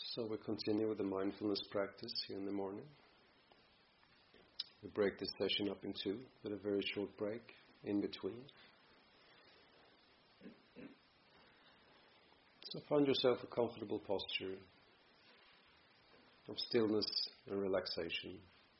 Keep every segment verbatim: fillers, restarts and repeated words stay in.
So we continue with the mindfulness practice here in the morning. We break this session up in two with a very short break in between. So find yourself a comfortable posture of stillness and relaxation.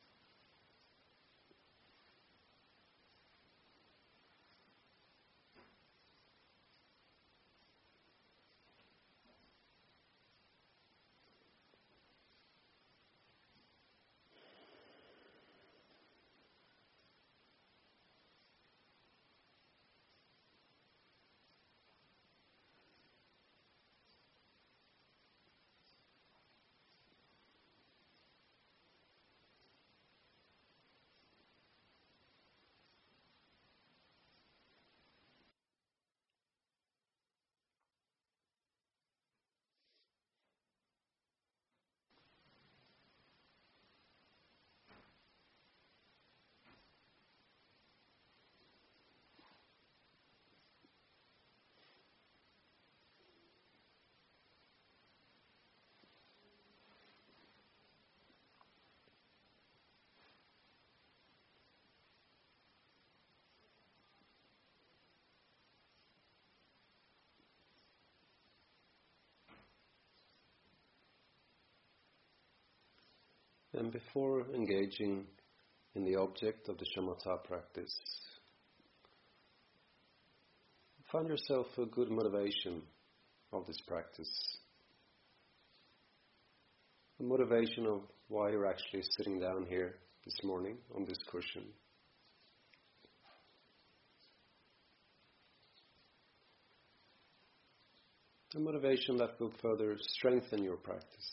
And before engaging in the object of the shamatha practice, find yourself a good motivation of this practice. A motivation of why you're actually sitting down here this morning on this cushion. A motivation that will further strengthen your practice.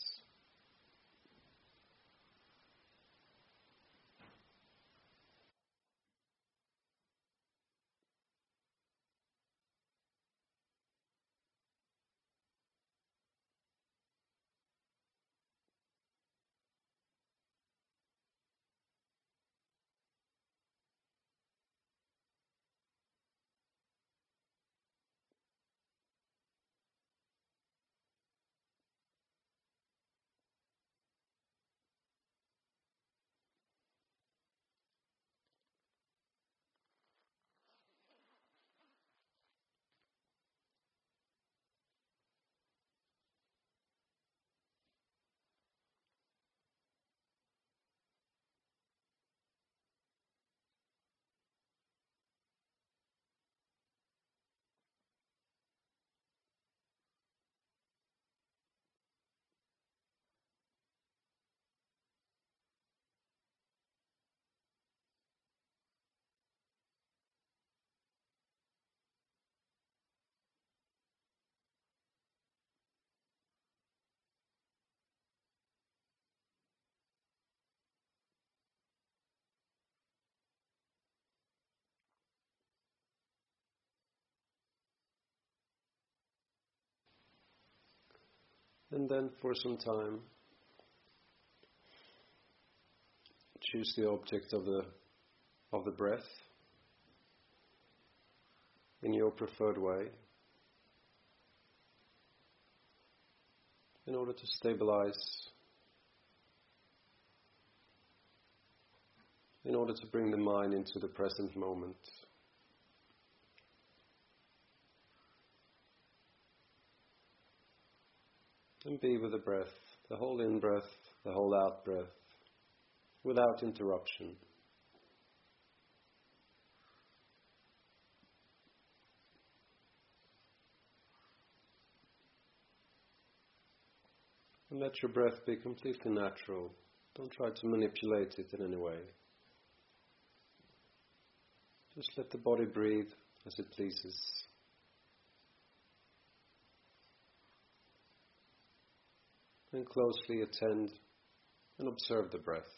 And then for some time, choose the object of the of the breath in your preferred way, in order to stabilize, in order to bring the mind into the present moment. And be with the breath, the whole in-breath, the whole out-breath, without interruption. And let your breath be completely natural. Don't try to manipulate it in any way. Just let the body breathe as it pleases. And closely attend and observe the breath.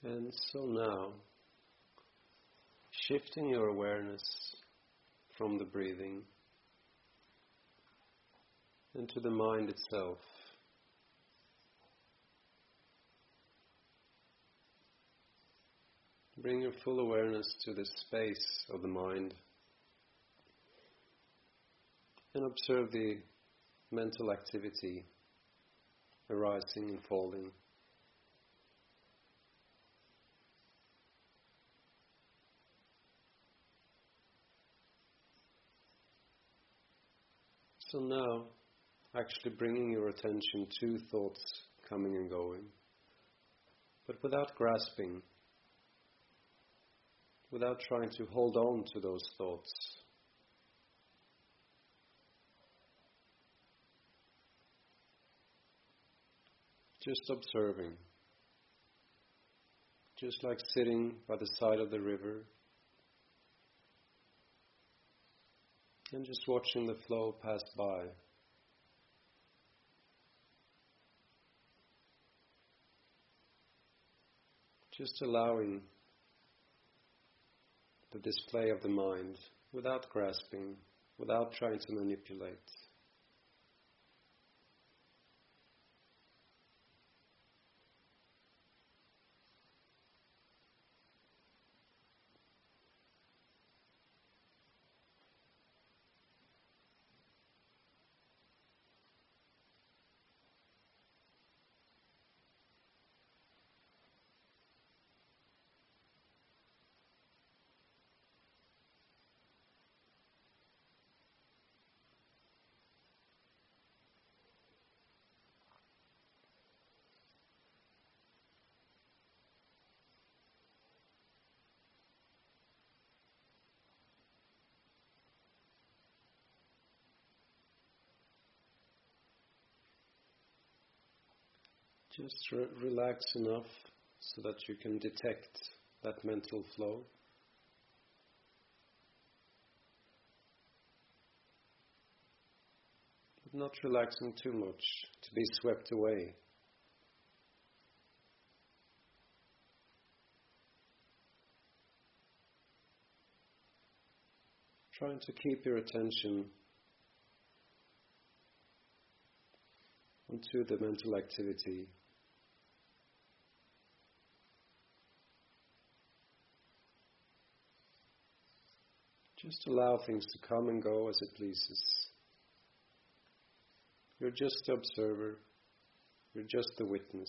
And so now, shifting your awareness from the breathing into the mind itself. Bring your full awareness to the space of the mind and observe the mental activity arising and falling. So now, actually bringing your attention to thoughts coming and going, but without grasping, without trying to hold on to those thoughts. Just observing, just like sitting by the side of the river and just watching the flow pass by. Just allowing the display of the mind without grasping, without trying to manipulate. Just re- relax enough so that you can detect that mental flow. But not relaxing too much to be swept away. Trying to keep your attention onto the mental activity. Just allow things to come and go as it pleases. You're just the observer. You're just the witness.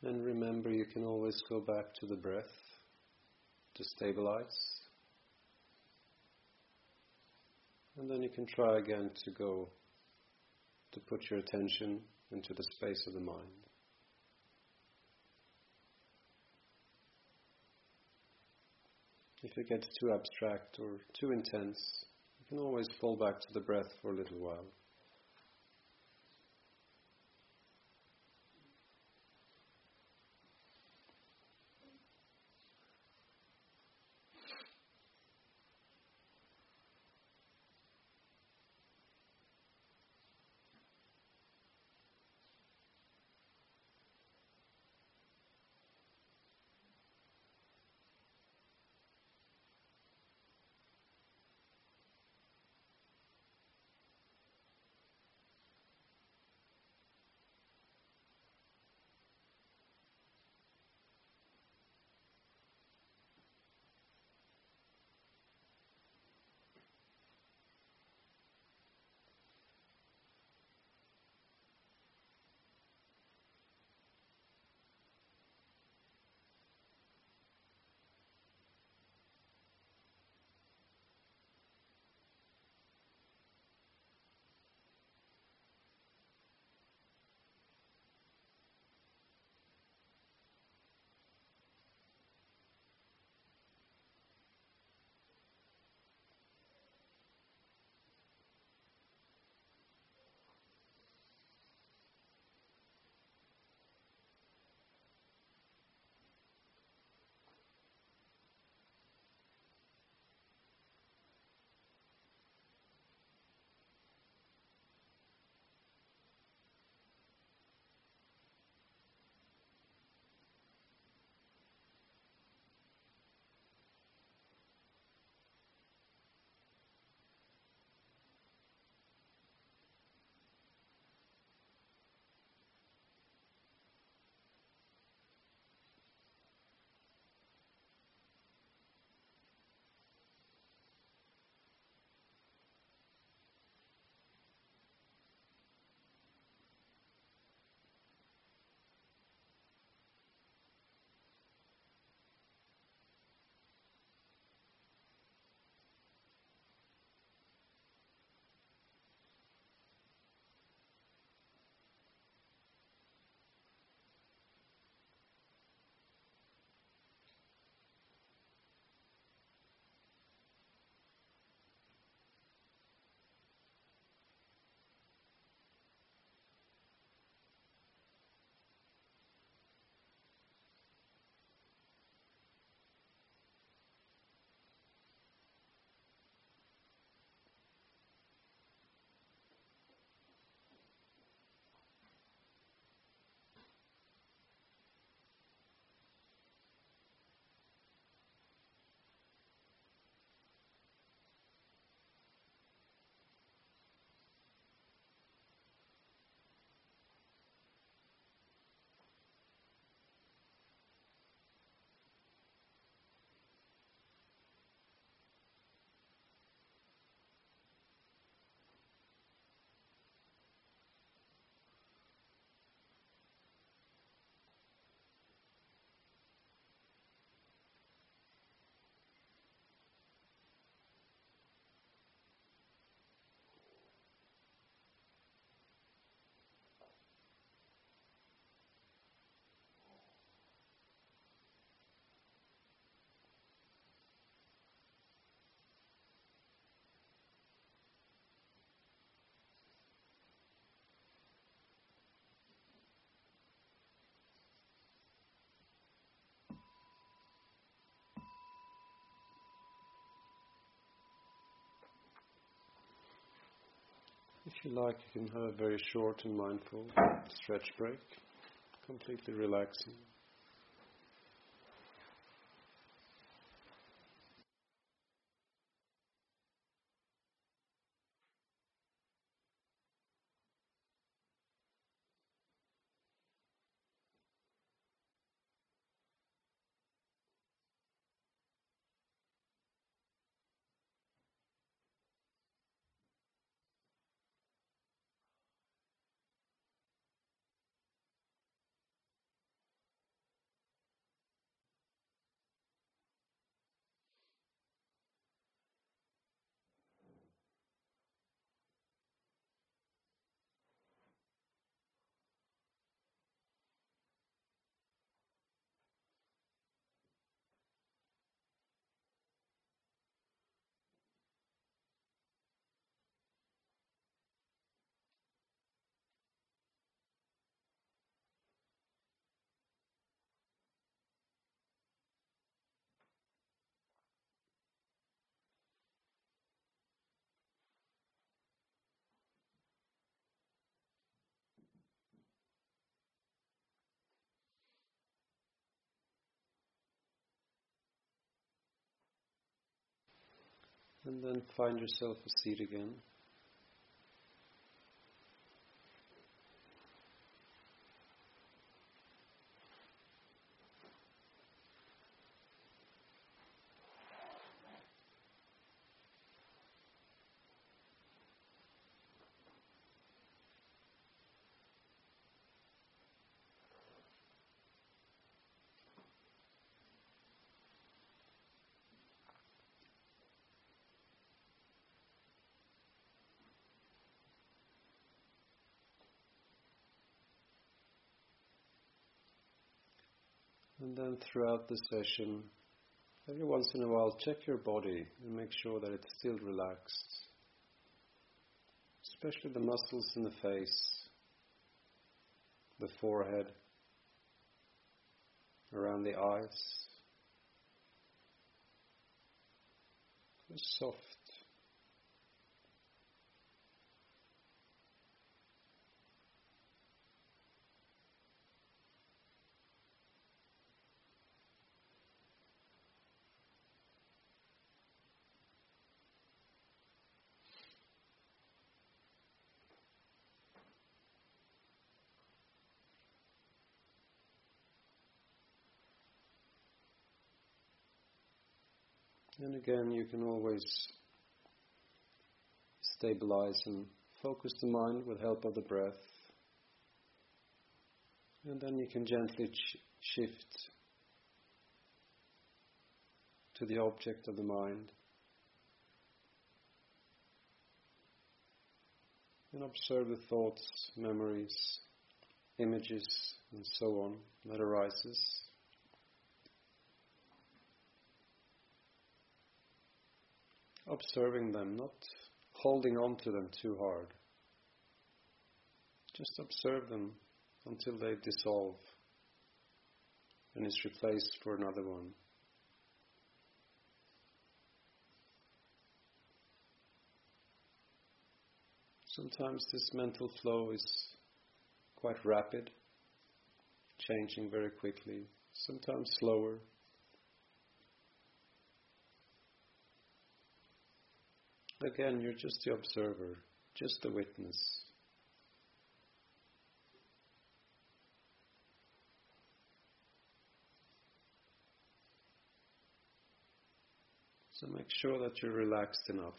And remember, you can always go back to the breath to stabilize. And then you can try again to go, to put your attention into the space of the mind. If it gets too abstract or too intense, you can always fall back to the breath for a little while. If you like, you can have a very short and mindful stretch break, completely relaxing. And then find yourself a seat again. And then throughout the session, every once in a while, check your body and make sure that it's still relaxed. Especially the muscles in the face, the forehead, around the eyes. They're soft. And again, you can always stabilize and focus the mind with help of the breath. And then you can gently ch- shift to the object of the mind. And observe the thoughts, memories, images, and so on that arises. Observing them, not holding on to them too hard. Just observe them until they dissolve and is replaced for another one. Sometimes this mental flow is quite rapid, changing very quickly, sometimes slower. Again, you're just the observer, just the witness. So make sure that you're relaxed enough.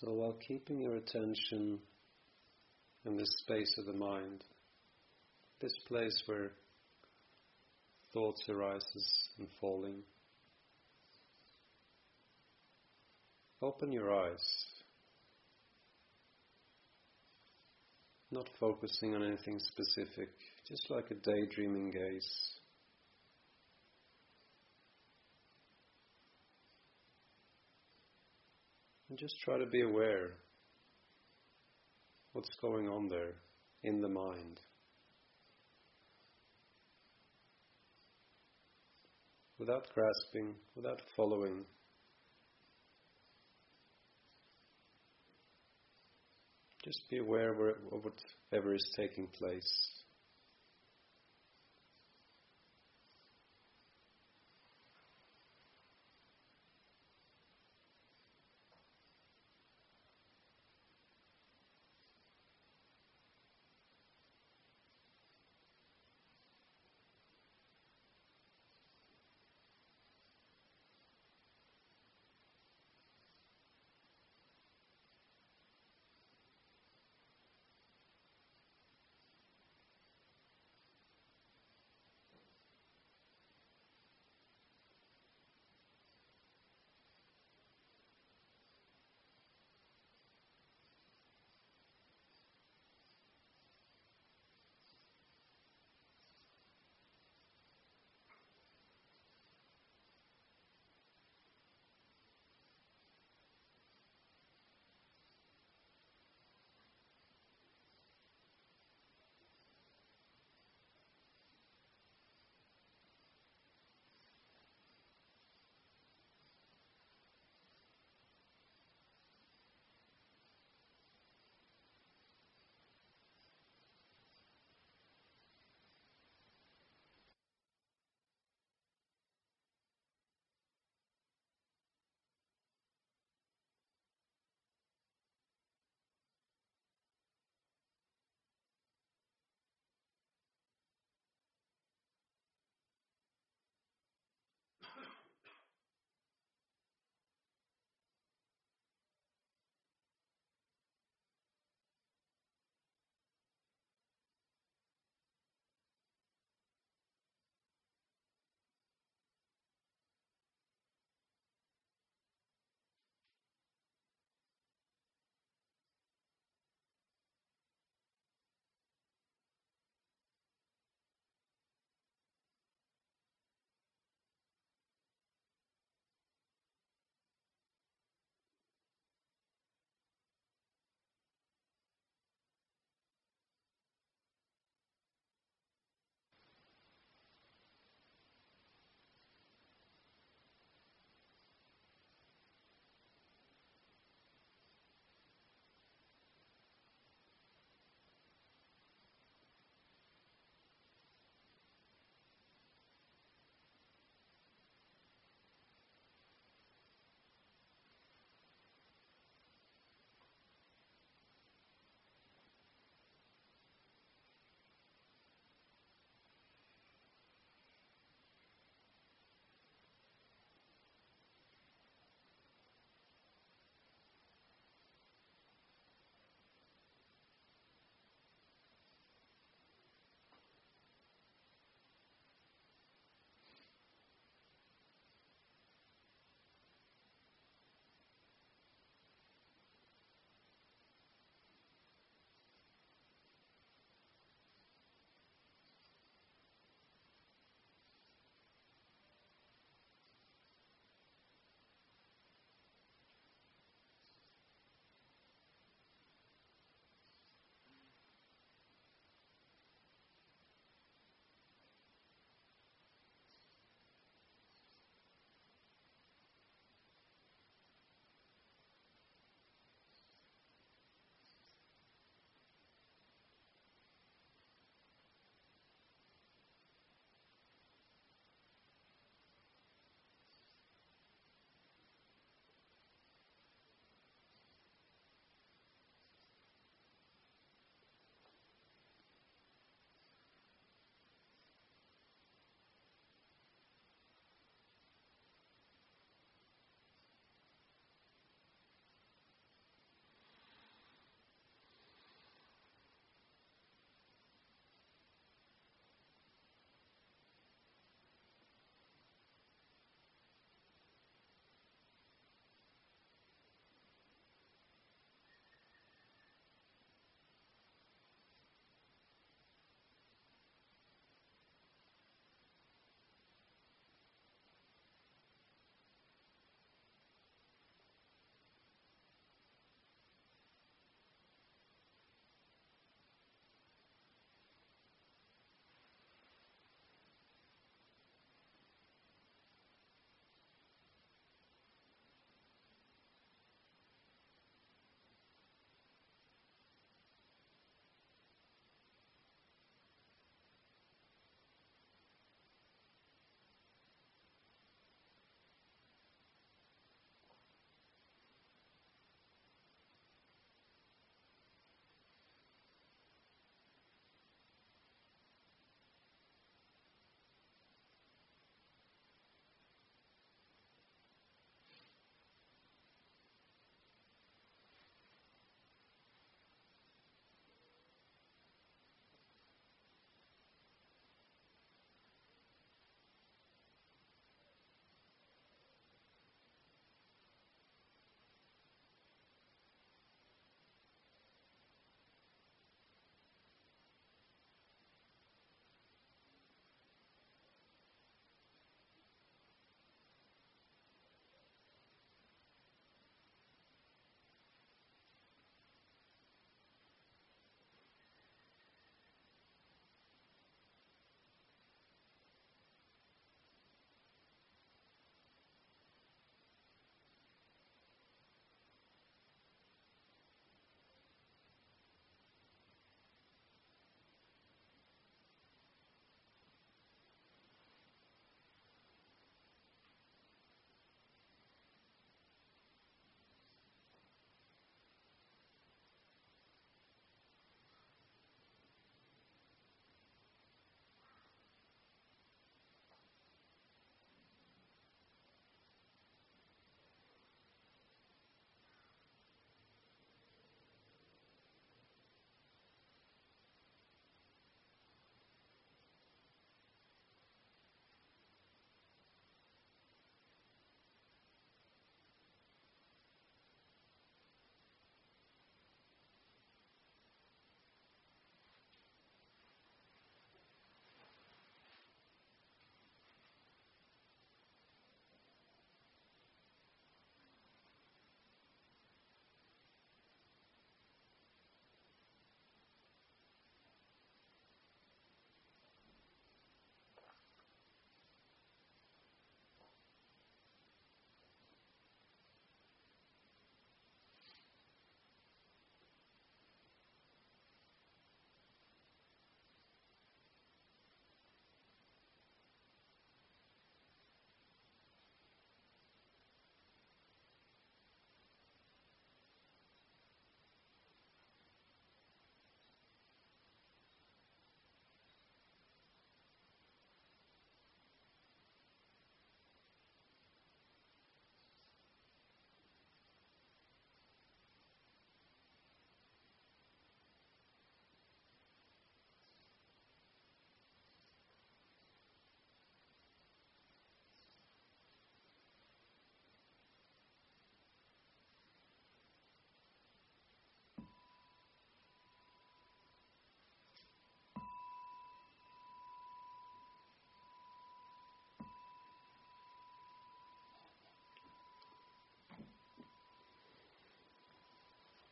So while keeping your attention in this space of the mind, this place where thoughts arises and falling, open your eyes, not focusing on anything specific, just like a daydreaming gaze. And just try to be aware what's going on there in the mind. Without grasping, without following. Just be aware of whatever is taking place.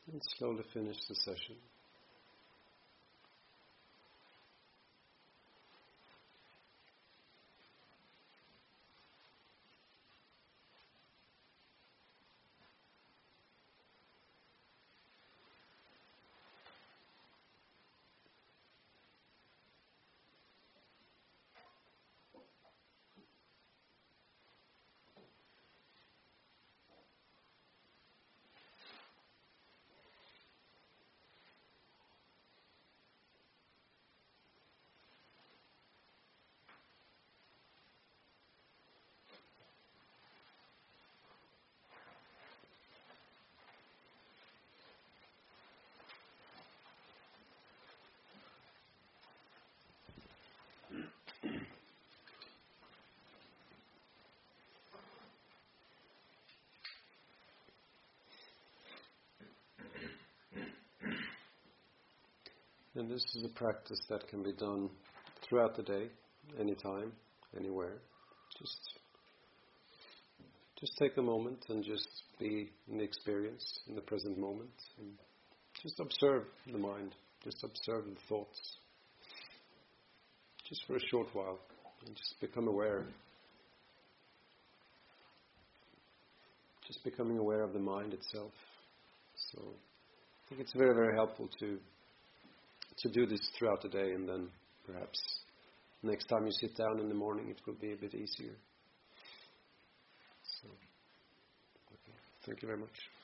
And slowly finish the session. And this is a practice that can be done throughout the day, anytime, anywhere. Just, just take a moment and just be in the experience, in the present moment, and just observe the mind, just observe the thoughts, just for a short while, and just become aware. Just becoming aware of the mind itself. So I think it's very, very helpful to to do this throughout the day, and then perhaps next time you sit down in the morning it will be a bit easier. So, okay. Thank you very much.